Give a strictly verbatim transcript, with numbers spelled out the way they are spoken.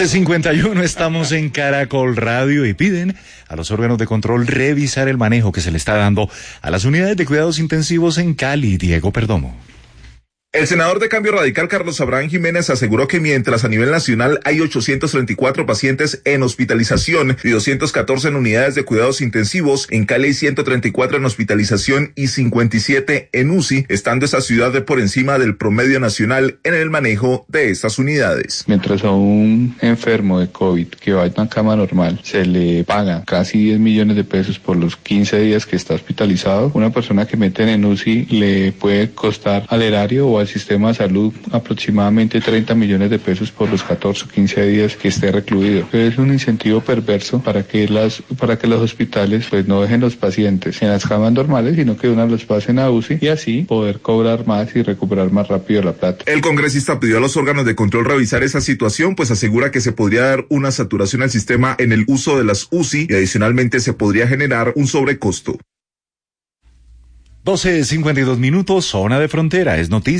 cincuenta y uno, estamos en Caracol Radio y piden a los órganos de control revisar el manejo que se le está dando a las unidades de cuidados intensivos en Cali. Diego Perdomo. El senador de Cambio Radical, Carlos Abraham Jiménez, aseguró que mientras a nivel nacional hay ochocientos treinta y cuatro pacientes en hospitalización y doscientos catorce en unidades de cuidados intensivos, en Cali hay ciento treinta y cuatro en hospitalización y cincuenta y siete en U C I, estando esa ciudad de por encima del promedio nacional en el manejo de estas unidades. Mientras a un enfermo de COVID que va a una cama normal se le paga casi diez millones de pesos por los quince días que está hospitalizado, una persona que meten en U C I le puede costar al erario o al sistema de salud aproximadamente treinta millones de pesos por los catorce o quince días que esté recluido. Es un incentivo perverso para que las para que los hospitales pues no dejen los pacientes en las camas normales, sino que una los pasen a U C I y así poder cobrar más y recuperar más rápido la plata. El congresista pidió a los órganos de control revisar esa situación, pues asegura que se podría dar una saturación al sistema en el uso de las U C I y adicionalmente se podría generar un sobrecosto. doce cincuenta y dos minutos, zona de frontera, es noticia.